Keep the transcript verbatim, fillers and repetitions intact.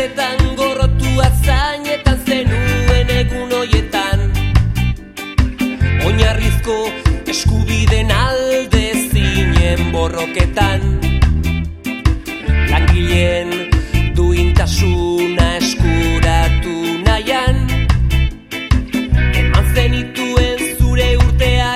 Kaletan gorrotua zainetan zenuen egun hoietan, oinarrizko eskubiden alde zinen borroketan, langileen